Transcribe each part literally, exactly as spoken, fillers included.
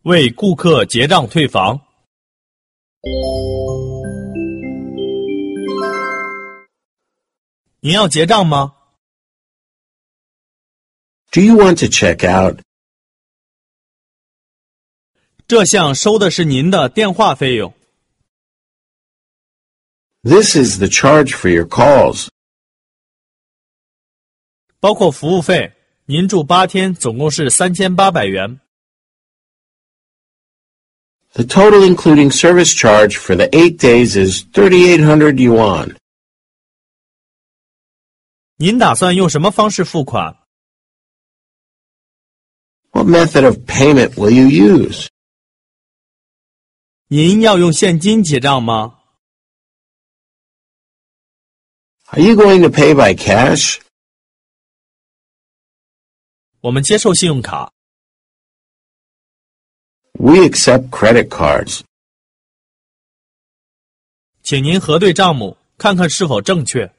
为顾客结账退房。您要结账吗？ Do you want to check out? 这项收的是您的电话费用。 This is the charge for your calls. 包括服务费，您住八天总共是三千八百元。 The total including service charge for the eight days is thirty-eight hundred yuan. 您打算用什么方式付款？ What method of payment will you use? 您要用现金结账吗？ Are you going to pay by cash? 我们接受信用卡。 We accept credit cards. 请您核对账目，看看是否正确。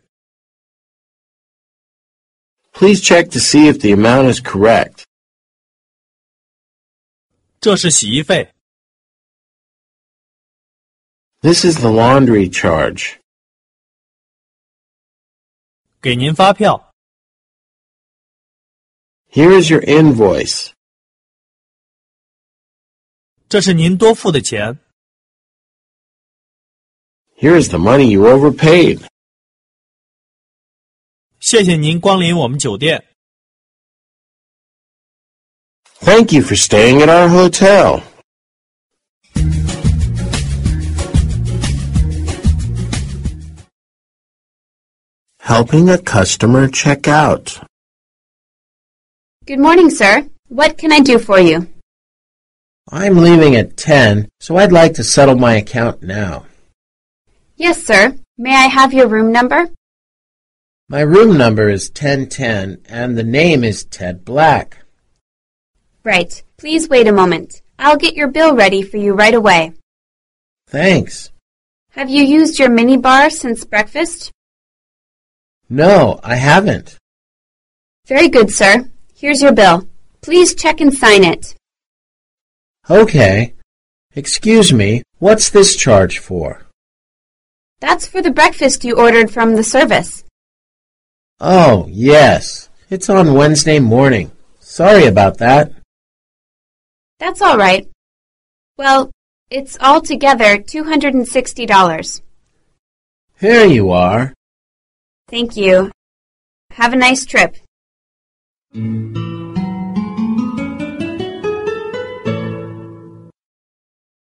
Please check to see if the amount is correct. 这是洗衣费。 This is the laundry charge. 给您发票。 Here is your invoice. 这是您多付的钱。 Here is the money you overpaid. 谢谢您光临我们酒店。 Thank you for staying at our hotel. Helping a customer check out. Good morning, sir. What can I do for you? I'm leaving at ten, so I'd like to settle my account now. Yes, sir. May I have your room number? My room number is ten ten, and the name is Ted Black. Right. Please wait a moment. I'll get your bill ready for you right away. Thanks. Have you used your minibar since breakfast? No, I haven't. Very good, sir. Here's your bill. Please check and sign it. Okay. Excuse me, what's this charge for? That's for the breakfast you ordered from the service. Oh, yes. It's on Wednesday morning. Sorry about that. That's all right. Well, it's altogether two hundred sixty dollars. Here you are. Thank you. Have a nice trip. Mm-hmm.